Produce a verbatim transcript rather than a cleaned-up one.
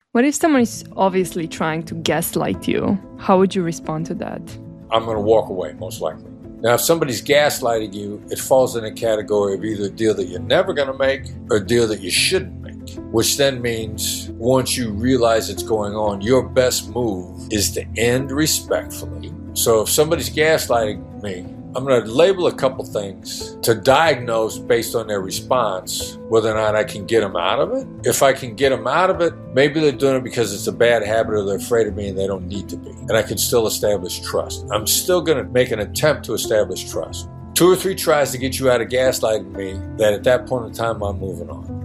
What if someone is obviously trying to gaslight you? How would you respond to that? I'm going to walk away, most likely. Now, if somebody's gaslighting you, it falls in a category of either a deal that you're never going to make or a deal that you shouldn't make, which then means once you realize it's going on, your best move is to end respectfully. So if somebody's gaslighting me, I'm going to label a couple things to diagnose based on their response whether or not I can get them out of it. If I can get them out of it, maybe they're doing it because it's a bad habit or they're afraid of me and they don't need to be. And I can still establish trust. I'm still going to make an attempt to establish trust. Two or three tries to get you out of gaslighting me, that at that point in time I'm moving on.